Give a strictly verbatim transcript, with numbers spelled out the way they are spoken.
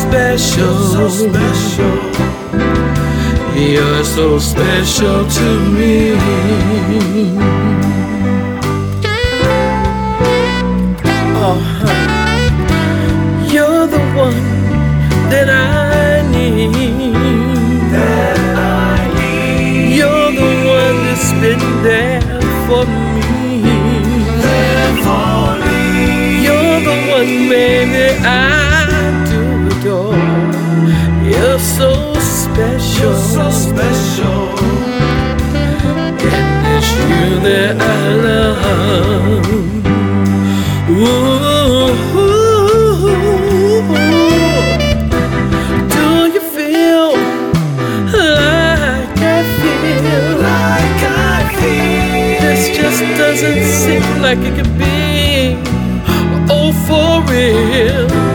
special, so special. You're so special to me. Oh, you're the one that I need. That I need. You're the one that's been there for me. There for me. You're the one, baby, I do adore. You're so special, you're so special, and it's you that I love. Ooh, do you feel like I feel? Like I feel. This just doesn't seem like it could be. Oh, for real.